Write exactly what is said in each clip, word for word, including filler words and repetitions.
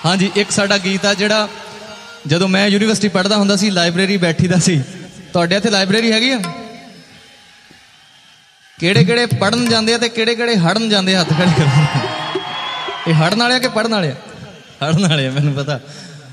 हाँ जी, एक साडा गीत आ जिहड़ा जदों मैं यूनीवर्सिटी पढ़दा हुंदा सी, लाइब्रेरी बैठी दा सी। तुहाडे इत्थे लाइब्रेरी हैगी आ? किहड़े किहड़े पढ़न जांदे आ ते किहड़े किहड़े हड़न जांदे आ? हत्थ खड़े करो। ये हड़न वाले आ कि पढ़न वाले आ? हड़न वाले आ, मैनूं पता।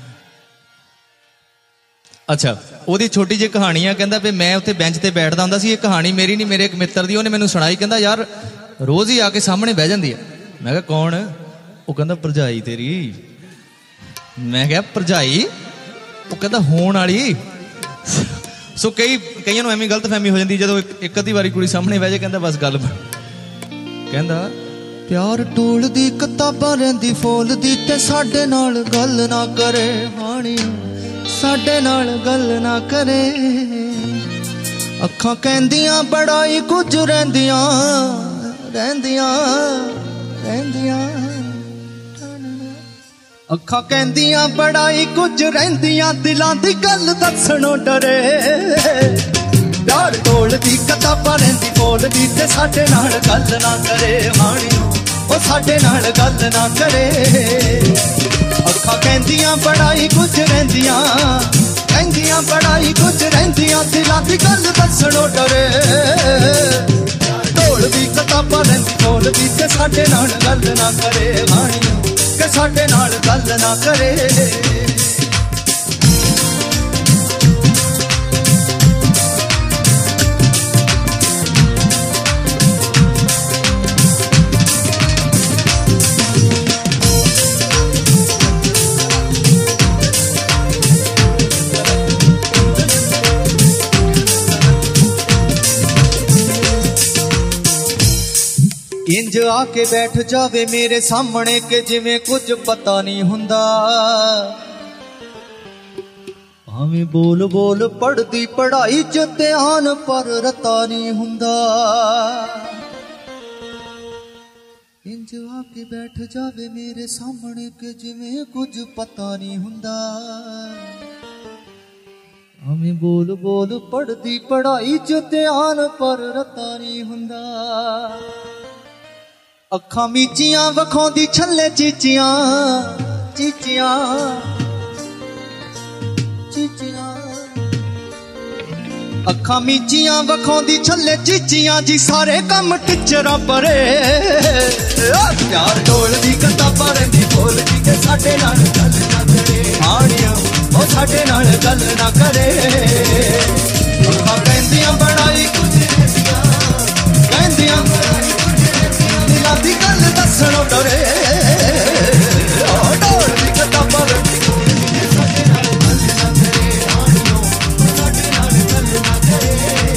अच्छा, ਉਹਦੀ ਛੋਟੀ ਜਿਹੀ ਕਹਾਣੀ ਆ। ਕਹਿੰਦਾ ਵੀ ਮੈਂ ਉੱਥੇ ਬੈਂਚ ਤੇ ਬੈਠਦਾ ਹੁੰਦਾ ਸੀ। ਇਹ ਕਹਾਣੀ ਮੇਰੀ ਨਹੀਂ, ਮੇਰੇ ਇੱਕ ਮਿੱਤਰ ਦੀ। ਉਹਨੇ ਮੈਨੂੰ ਸੁਣਾਈ। ਕਹਿੰਦਾ ਯਾਰ ਰੋਜ਼ ਹੀ ਆ ਕੇ ਸਾਹਮਣੇ ਬਹਿ ਜਾਂਦੀ ਆ। ਮੈਂ ਕਿਹਾ ਕੌਣ? ਉਹ ਕਹਿੰਦਾ ਭਰਜਾਈ ਤੇਰੀ। ਮੈਂ ਕਿਹਾ ਭਰਜਾਈ? ਉਹ ਕਹਿੰਦਾ ਹੋਣ ਵਾਲੀ। ਸੋ ਕਈ ਕਈਆਂ ਨੂੰ ਐਵੇਂ ਗਲਤਫਹਿਮੀ ਹੋ ਜਾਂਦੀ ਜਦੋਂ ਇੱਕ ਅੱਧੀ ਵਾਰੀ ਕੁੜੀ ਸਾਹਮਣੇ ਬਹਿ ਜਾਏ। ਕਹਿੰਦਾ ਬਸ ਗੱਲ। ਕਹਿੰਦਾ ਪਿਆਰ ਟੋਲਦੀ ਕਿਤਾਬਾਂ ਰਹਿੰਦੀ ਫੋਲਦੀ ਤੇ ਸਾਡੇ ਨਾਲ ਗੱਲ ਨਾ ਕਰੇ ਹਾਣੀ, ਸਾਡੇ ਨਾਲ ਗੱਲ ਨਾ ਕਰੇ। ਅੱਖਾਂ ਕਹਿੰਦੀਆਂ ਬੜਾ ਹੀ ਕੁਝ ਰਹਿੰਦੀਆਂ ਰਹਿੰਦੀਆਂ ਰਹਿੰਦੀਆਂ। ਅੱਖਾਂ ਕਹਿੰਦੀਆਂ ਬੜਾ ਹੀ ਕੁਝ ਰਹਿੰਦੀਆਂ, ਦਿਲਾਂ ਦੀ ਗੱਲ ਦੱਸਣੋਂ ਡਰੇ। ਪਿਆਰ ਟੋਲਦੀ ਕਿਤਾਬਾਂ ਰਹਿੰਦੀ ਬੋਲਦੀ ਤੇ ਸਾਡੇ ਨਾਲ ਗੱਲ ਨਾ ਕਰੇ ਹਾਣੀਓ, ਉਹ ਸਾਡੇ ਨਾਲ ਗੱਲ ਨਾ ਕਰੇ। ਅੱਖਾਂ ਕਹਿੰਦੀਆਂ ਬੜਾ ਹੀ ਕੁਝ ਰਹਿੰਦੀਆਂ ਕਹਿੰਦੀਆਂ ਬੜਾ ਹੀ ਕੁਝ ਰਹਿੰਦੀਆਂ, ਦਿਲਾਂ ਦੀ ਗੱਲ ਦੱਸਣੋਂ ਡਰੇ। ਢੋਲਦੀ ਕਿਤਾਬਾਂ ਰਹਿੰਦੀ ਬੋਲਦੀ ਤੇ ਸਾਡੇ ਨਾਲ ਗੱਲ ਨਾ ਕਰੇ ਹਾਣੀਓ, ਕਿ ਸਾਡੇ ਨਾਲ ਗੱਲ ਨਾ ਕਰੇ। ਇੰਜ ਆ ਕੇ ਬੈਠ ਜਾਵੇ ਮੇਰੇ ਸਾਹਮਣੇ ਕਿ ਜਿਵੇਂ ਕੁਝ ਪਤਾ ਨਹੀਂ ਹੁੰਦਾ। ਭਾਵੇਂ ਬੋਲ ਬੋਲ ਪੜ੍ਹਦੀ ਪੜ੍ਹਾਈ ਚ ਧਿਆਨ ਪਰ ਰਤਾ ਨਹੀਂ ਹੁੰਦਾ। ਇੰਜ ਆ ਕੇ ਬੈਠ ਜਾਵੇ ਮੇਰੇ ਸਾਹਮਣੇ ਕਿ ਜਿਵੇਂ ਕੁਝ ਪਤਾ ਨਹੀਂ ਹੁੰਦਾ। ਭਾਵੇਂ ਬੋਲ ਬੋਲ ਪੜ੍ਹਦੀ ਪੜ੍ਹਾਈ ਚ ਧਿਆਨ ਪਰ ਰਤਾ ਨਹੀਂ ਹੁੰਦਾ। ਅੱਖਾਂ ਮੀਚੀਆਂ ਵਖਾਉਂਦੀ ਛੱਲੇ ਚੀਚੀਆਂ ਚੀਚੀਆਂ ਚੀਚੀਆਂ। ਅੱਖਾਂ ਮੀਚੀਆਂ ਵਖਾਉਂਦੀ ਛੱਲੇ ਚੀਚੀਆਂ ਜੀ, ਸਾਰੇ ਕੰਮ ਟਿਚਰਾਂ ਪਰੇ। ਪਿਆਰ ਢੋਲਦੀ ਕਿਤਾਬਾਂ ਰਹਿੰਦੀ ਬੋਲਦੀ ਕਿ ਸਾਡੇ ਨਾਲ ਗੱਲ ਨਾ ਕਰੇ ਹਾਣੀਓ, ਉਹ ਸਾਡੇ ਨਾਲ ਗੱਲ ਨਾ ਕਰੇ। ਅੱਖਾਂ ਕਹਿੰਦੀਆਂ ਬੜਾ ਹੀ ਕੁਝ ਰਹਿੰਦੀਆਂ ਕਹਿੰਦੀਆਂ ਦਿਲਾਂ ਦੀ ਗੱਲ ਦੱਸਣੋਂ ਡਰੇ। ਢੋਲਦੀ ਕਿਤਾਬਾਂ ਰਹਿੰਦੀ ਬੋਲਦੀ ਸਾਡੇ ਨਾਲ ਗੱਲ ਨਾ ਕਰੇ ਹਾਣੀਓ, ਸਾਡੇ ਨਾਲ ਗੱਲ ਨਾ ਕਰੇ।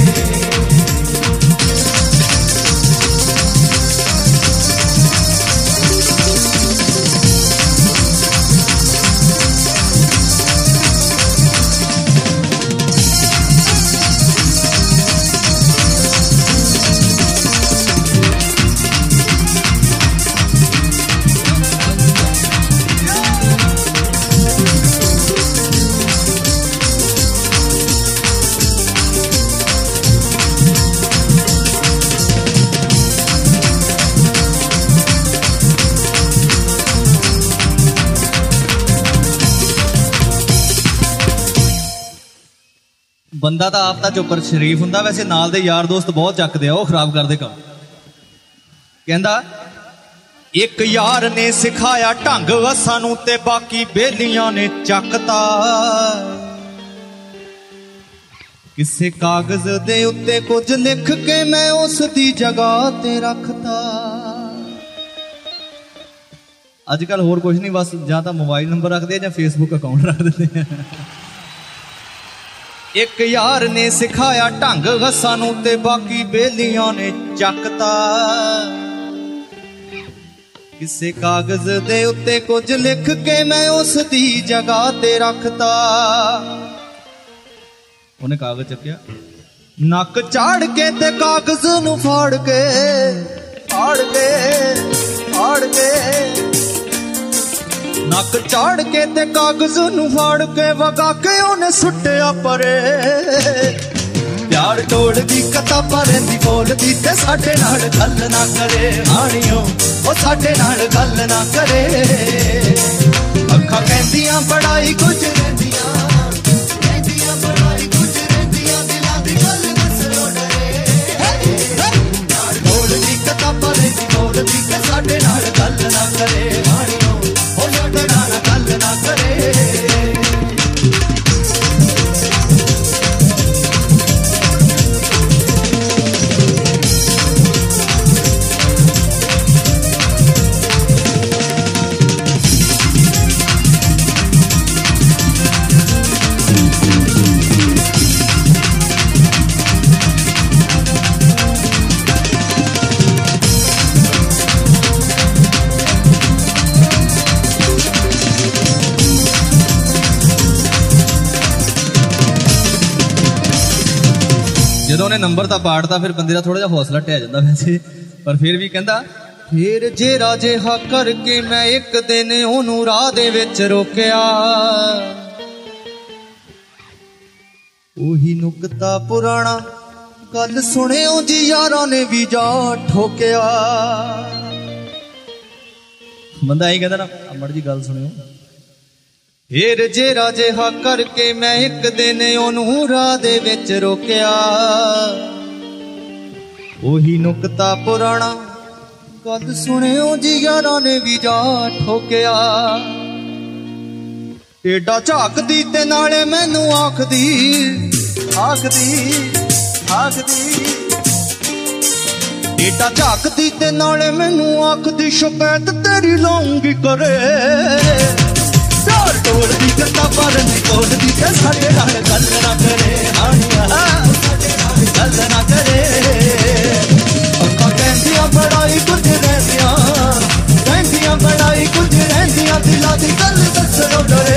ਬੰਦਾ ਤਾਂ ਆਪ ਤਾਂ ਚੁੱਪਰ ਸ਼ਰੀਫ ਹੁੰਦਾ, ਵੈਸੇ ਨਾਲ ਦੇ ਯਾਰ ਦੋਸਤ ਬਹੁਤ ਚੱਕਦੇ ਆ, ਉਹ ਖਰਾਬ ਕਰਦੇ ਕੰਮ। ਕਹਿੰਦਾ ਇੱਕ ਯਾਰ ਨੇ ਸਿਖਾਇਆ ਢੰਗ ਸਾਨੂੰ ਤੇ ਬਾਕੀ ਬੇਲੀਆਂ ਨੇ ਚੱਕਤਾ। ਕਿਸੇ ਕਾਗਜ਼ ਦੇ ਉੱਤੇ ਕੁਝ ਲਿਖ ਕੇ ਮੈਂ ਉਸ ਦੀ ਜਗ੍ਹਾ ਤੇ ਰੱਖਤਾ। ਅੱਜ ਕੱਲ ਹੋਰ ਕੁਝ ਨਹੀਂ, ਬਸ ਜਾਂ ਤਾਂ ਮੋਬਾਈਲ ਨੰਬਰ ਰੱਖਦੇ ਆ ਜਾਂ ਫੇਸਬੁੱਕ ਅਕਾਊਂਟ ਰੱਖ ਦਿੰਦੇ ਆ। ਇੱਕ ਯਾਰ ਨੇ ਸਿਖਾਇਆ ਢੰਗ ਸਾਨੂੰ ਤੇ ਬਾਕੀ ਬੇਲੀਆਂ ਨੇ ਚੱਕਤਾ। ਕਿਸੇ ਕਾਗਜ਼ ਦੇ ਉੱਤੇ ਕੁਝ ਲਿਖ ਕੇ ਮੈਂ ਉਸ ਦੀ ਜਗ੍ਹਾ ਤੇ ਰੱਖਤਾ। ਉਹਨੇ ਕਾਗਜ਼ ਚੱਕਿਆ, ਨੱਕ ਝਾੜ ਕੇ ਤੇ ਕਾਗਜ਼ ਨੂੰ ਫਾੜ ਕੇ ਫਾੜ ਕੇ ਫਾੜ ਕੇ ਨੱਕ ਝਾੜ ਕੇ ਤੇ ਕਾਗਜ਼ ਨੂੰ ਫਾੜ ਕੇ ਵਗਾ ਕੇ ਉਹਨੇ ਸੁੱਟਿਆ ਪਰੇ। ਪਿਆਰ ਢੋਲਦੀ ਕਿਤਾਬਾਂ ਰਹਿੰਦੀ ਬੋਲਦੀ ਤੇ ਸਾਡੇ ਨਾਲ ਗੱਲ ਨਾ ਕਰੇ ਹਾਣੀਓ, ਉਹ ਸਾਡੇ ਨਾਲ ਗੱਲ ਨਾ ਕਰੇ। ਅੱਖ ਜਦੋਂ ਉਹਨੇ ਨੰਬਰ ਤਾਂ ਪਾੜਤਾ ਫਿਰ ਬੰਦੇ ਦਾ ਥੋੜਾ ਜਿਹਾ ਹੌਸਲਾ ਢਹਿ ਜਾਂਦਾ ਵੈਸੇ, ਪਰ ਫਿਰ ਵੀ ਕਹਿੰਦਾ ਫੇਰ ਜੇ ਰਾਜੇ ਹਾ ਕਰਕੇ ਮੈਂ ਇੱਕ ਦਿਨ ਉਹਨੂੰ ਰਾਹ ਦੇ ਵਿੱਚ ਰੋਕਿਆ, ਉਹੀ ਨੁਕਤਾ ਪੁਰਾਣਾ ਗੱਲ ਸੁਣਿਓ ਜੀ ਯਾਰਾਂ ਨੇ ਵੀ ਜਾ ਠੋਕਿਆ। ਬੰਦਾ ਇਹ ਕਹਿੰਦਾ ਨਾ ਅਮੜ ਜੀ ਗੱਲ ਸੁਣਿਓ। ਫੇਰ ਜੇ ਰਾਜੇ ਹਾ ਕਰਕੇ ਮੈਂ ਇੱਕ ਦਿਨ ਉਹਨੂੰ ਰਾਹ ਦੇ ਵਿੱਚ ਰੋਕਿਆ, ਉਹੀ ਨੁਕਤਾ ਪੁਰਾਣਾ ਗੱਲ ਸੁਣਿਓ ਜੀ ਯਾਰਾਂ ਨੇ ਵੀ ਜਾ ਠੋਕਿਆ। ਏਡਾ ਝਾਕਦੀ ਤੇ ਨਾਲੇ ਮੈਨੂੰ ਆਖਦੀ ਆਖਦੀ ਆਖਦੀ ਏਡਾ ਝਾਕਦੀ ਤੇ ਨਾਲੇ ਮੈਨੂੰ ਆਖਦੀ ਸ਼ਿਕਾਇਤ ਤੇਰੀ ਲਾਉਂਗੀ ਕਰੇ। ਪਿਆਰ ਢੋਲਦੀ ਗੱਲਾਂ ਪਰ ਨਹੀਂ ਬੋਲਦੀ ਤੇ ਸਾਡੇ ਨਾਲ ਗੱਲ ਨਾ ਕਰੇ, ਹਾਣੀਆਂ ਗੱਲ ਨਾ ਕਰੇ। ਅੱਖਾਂ ਕਹਿੰਦੀਆਂ ਬੜਾਈ ਕੁਝ ਰਹਿੰਦੀਆਂ, ਕਹਿੰਦੀਆਂ ਬੜਾਈ ਕੁਝ ਰਹਿੰਦੀਆਂ, ਦਿਲਾਂ ਦੀ ਗੱਲ ਦੱਸਣੋਂ ਡਰੇ।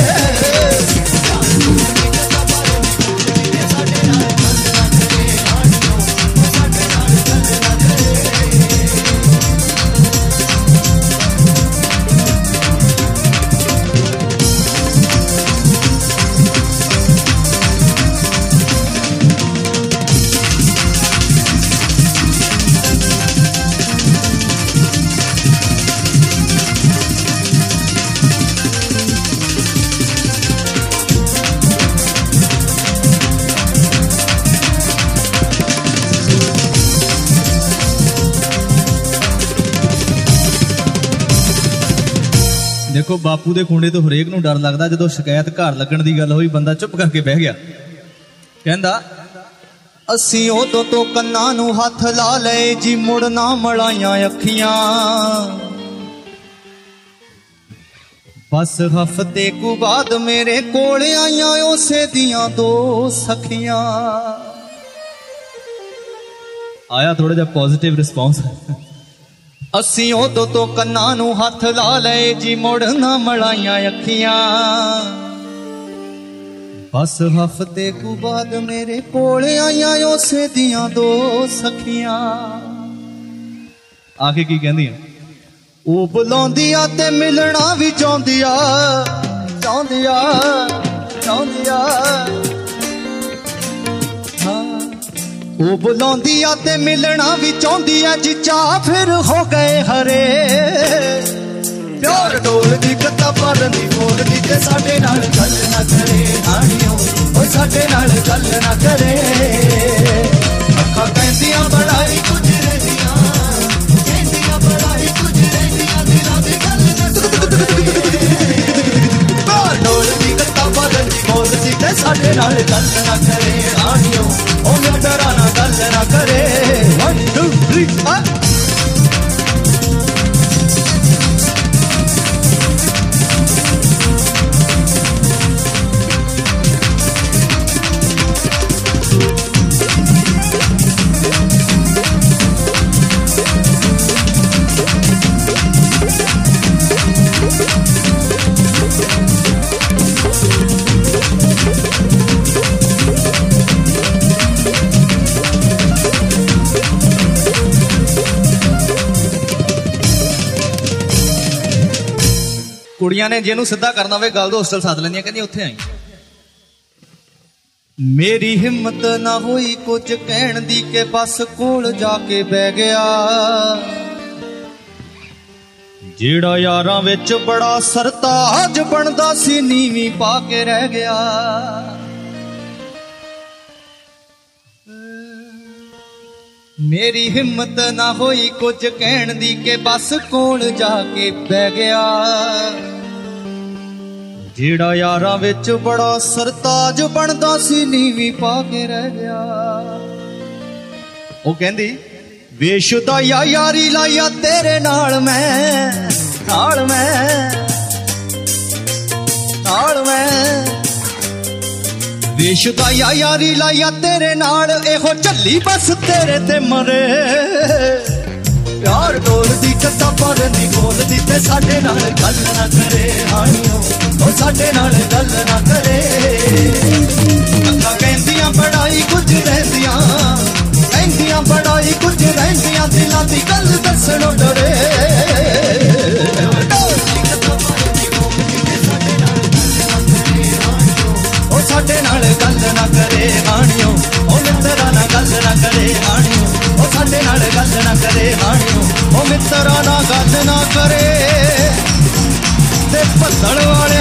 ਦੇਖੋ ਬਾਪੂ ਦੇ ਖੁੰਡੇ ਤੋਂ ਹਰੇਕ ਨੂੰ ਡਰ ਲੱਗਦਾ, ਜਦੋਂ ਸ਼ਿਕਾਇਤ ਘਰ ਲੱਗਣ ਦੀ ਗੱਲ ਹੋਈ ਬੰਦਾ ਚੁੱਪ ਕਰਕੇ ਬਹਿ ਗਿਆ। ਕਹਿੰਦਾ ਅਸੀਂ ਉਦੋਂ ਤੋਂ ਕੰਨਾਂ ਨੂੰ ਹੱਥ ਲਾ ਲਏ ਜੀ, ਮੁੜ ਨਾ ਮਲਾਈਆਂ ਅੱਖੀਆਂ। ਬਸ ਹਫ਼ਤੇ ਕੁ ਬਾਅਦ ਮੇਰੇ ਕੋਲ ਆਈਆਂ ਉਸੇ ਦੀਆਂ ਦੋ ਸਖੀਆਂ। ਆਇਆ ਥੋੜਾ ਜਿਹਾ ਪੋਜ਼ਿਟਿਵ ਰਿਸਪੌਂਸ। ਅਸੀਂ ਉਦੋਂ ਤੋਂ ਕੰਨਾਂ ਨੂੰ ਹੱਥ ਲਾ ਲਏ ਜੀ, ਮੁੜ ਨਾ ਮਲਾਈਆਂ ਅੱਖੀਆਂ। ਬਸ ਹਫ਼ਤੇ ਕੁ ਬਾਅਦ ਮੇਰੇ ਕੋਲ ਆਈਆਂ ਉਸੇ ਦੀਆਂ ਦੋ ਸਖੀਆਂ। ਆ ਕੇ ਕੀ ਕਹਿੰਦੀਆਂ? ਉਹ ਬੁਲਾਉਂਦੀ ਆ ਤੇ ਮਿਲਣਾ ਵੀ ਚਾਹੁੰਦੀ ਆ, ਚਾਹੁੰਦੀ ਆ ਚਾਹੁੰਦੀ ਆ ਉਹ ਬੁਲਾਉਂਦੀ ਆ ਤੇ ਮਿਲਣਾ ਵੀ ਚਾਹੁੰਦੀ ਆ ਜੀ, ਚਾਹ ਫਿਰ ਹੋ ਗਏ ਹਰੇ। ਪਿਆਰ ਢੋਲਦੀ ਗੱਲਾਂ ਪਰ ਨਹੀਂ ਬੋਲਦੀ ਤੇ ਸਾਡੇ ਨਾਲ ਗੱਲ ਨਾ ਕਰੇ, ਹਾਣੀਓ ਉਹ ਸਾਡੇ ਨਾਲ ਗੱਲ ਨਾ ਕਰੇ। ਅੱਖਾਂ ਕਹਿੰਦੀਆਂ ਬੜਾਈ ਕੁਝ ਰਹਿੰਦੀਆਂ, ਕਹਿੰਦੀਆਂ ਬੜਾਈ ਕੁਝ ਰਹਿੰਦੀਆਂ, ਦਿਲਾਂ ਦੀ ਗੱਲ ਪਿਆਰ ਢੋਲਦੀ ਗੱਲਾਂ ਪਰ ਨਹੀਂ ਬੋਲਦੀ ਤੇ ਸਾਡੇ ਨਾਲ ਗੱਲ ਨਾ ਕਰੇ, ਹਾਣੀਓ ਉਹ ਡਰਾ ਨਾ ਗੱਲ ਨਾ ਕਰੇ। One, two, three, ah! ਕੁੜੀਆਂ ਨੇ ਜਿਹਨੂੰ ਸਿੱਧਾ ਕਰਨਾ ਹੋਵੇ ਗੱਲ ਤੋਂ ਹੋਸਟਲ ਸੱਦ ਲੈਂਦੀਆਂ, ਕਹਿੰਦੀਆਂ ਉੱਥੇ ਆਈ। ਮੇਰੀ ਹਿੰਮਤ ਨਾ ਹੋਈ ਕੁਝ ਕਹਿਣ ਦੀ ਕਿ ਬਸ ਕੋਲ ਜਾ ਕੇ ਬਹਿ ਗਿਆ। ਜਿਹੜਾ ਯਾਰਾਂ ਵਿੱਚ ਬੜਾ ਸਰਤਾਜ ਬਣਦਾ ਸੀ, ਨੀਵੀਂ ਪਾ ਕੇ ਰਹਿ ਗਿਆ। ਮੇਰੀ ਹਿੰਮਤ ਨਾ ਹੋਈ ਕੁਝ ਕਹਿਣ ਦੀ ਕਿ ਬਸ ਕੋਲ ਜਾ ਕੇ ਬਹਿ ਗਿਆ। ਜਿਹੜਾ ਯਾਰਾਂ ਵਿੱਚ ਬੜਾ ਸਰਤਾਜ ਬਣਦਾ ਸੀ, ਨੀਵੀਂ ਪਾ ਕੇ ਰਹਿ ਗਿਆ। ਉਹ ਕਹਿੰਦੀ ਬੇਸ਼ੁਦਾ ਯਾ ਯਾਰੀ ਲਾਇਆ ਤੇਰੇ ਨਾਲ ਮੈਂ, ਨਾਲ ਮੈਂ ਨਾਲ ਮੈਂ ਬੇਸ਼ੁਦਾ ਯਾ ਯਾਰੀ ਲਾਇਆ ਤੇਰੇ ਨਾਲ, ਇਹੋ ਝੱਲੀ ਬਸ ਤੇਰੇ ਤੇ ਮਰੇ। ਪਿਆਰ ਢੋਲਦੀ ਗੱਲਾਂ ਪਰ ਨਹੀਂ ਬੋਲਦੀ ਤੇ ਸਾਡੇ ਨਾਲ ਗੱਲ ਨਾ ਕਰੇ, ਹਾਣੀਓ ਉਹ ਸਾਡੇ ਨਾਲ ਗੱਲ ਨਾ ਕਰੇ। ਅੱਖਾਂ ਕਹਿੰਦੀਆਂ ਬੜਾਈ ਕੁਝ ਰਹਿੰਦੀਆਂ, ਕਰੇ ਹਾਣਿਓ, ਉਹ ਮਿੱਤਰਾਂ ਨਾਲ ਗੱਲ ਨਾ ਕਰੇ ਤੇ ਭੱਦਣ ਵਾਲੇ